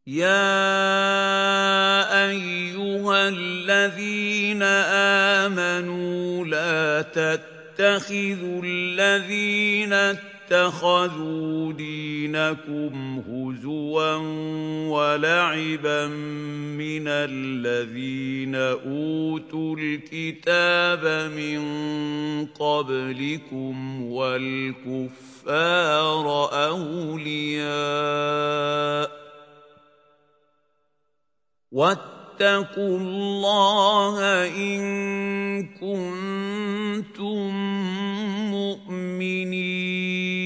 يَا أَيُّهَا الَّذِينَ آمَنُوا لَا تَتَّخِذُوا الَّذِينَ اتَّخَذُوا دِينَكُمْ هُزُوًا وَلَعِبًا مِّنَ الَّذِينَ أُوتُوا الْكِتَابَ مِن قَبْلِكُمْ وَالْكُفَّارَ أَوْلِيَاءَ ۚ وَاتَّقُوا اللَّهَ إِن كُنتُم مُّؤْمِنِينَ.